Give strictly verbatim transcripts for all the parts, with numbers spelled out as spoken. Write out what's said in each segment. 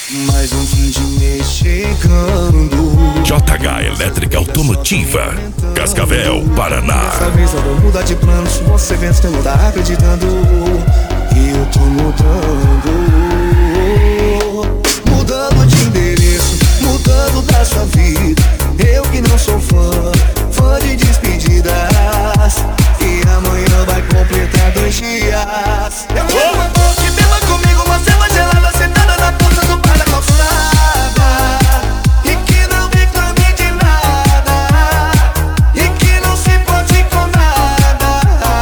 Mais um fim de mês chegando. J H Elétrica Automotiva, Cascavel, Paraná. Dessa vez eu vou mudar de plano. Se você vê, você não tá acreditando. E eu tô mudando. Mudando de endereço, mudando da sua vida. Eu que não sou fã, fã de despedidas. E amanhã vai completar dois dias. Eu quero uma boca que beba comigo, uma selva gelada sentada na ponta do bar da calçada. E que não reclame de nada. E que não se pode com nada.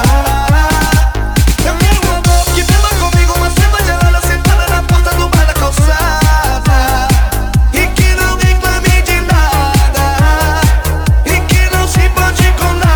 Eu quero uma boca que beba comigo, uma selva gelada sentada na porta do bar da calçada. E que não reclame de nada. E que não se pode com nada.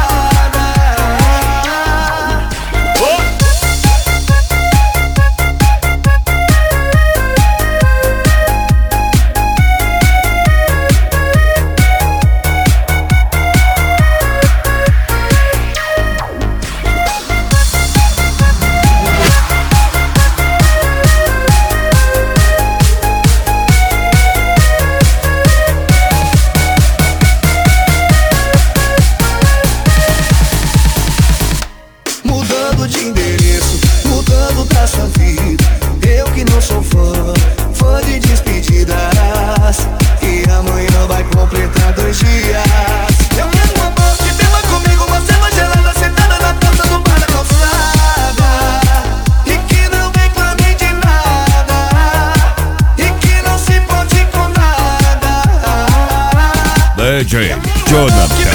Mudando de endereço, mudando da sua vida. Eu que não sou fã, fã de despedidas. E amanhã vai completar dois dias. Eu quero uma boca que beba comigo, uma selva gelada sentada na porta do bar da calçada. E que não reclame de nada. E que não se pode com nada. D J Jonathan.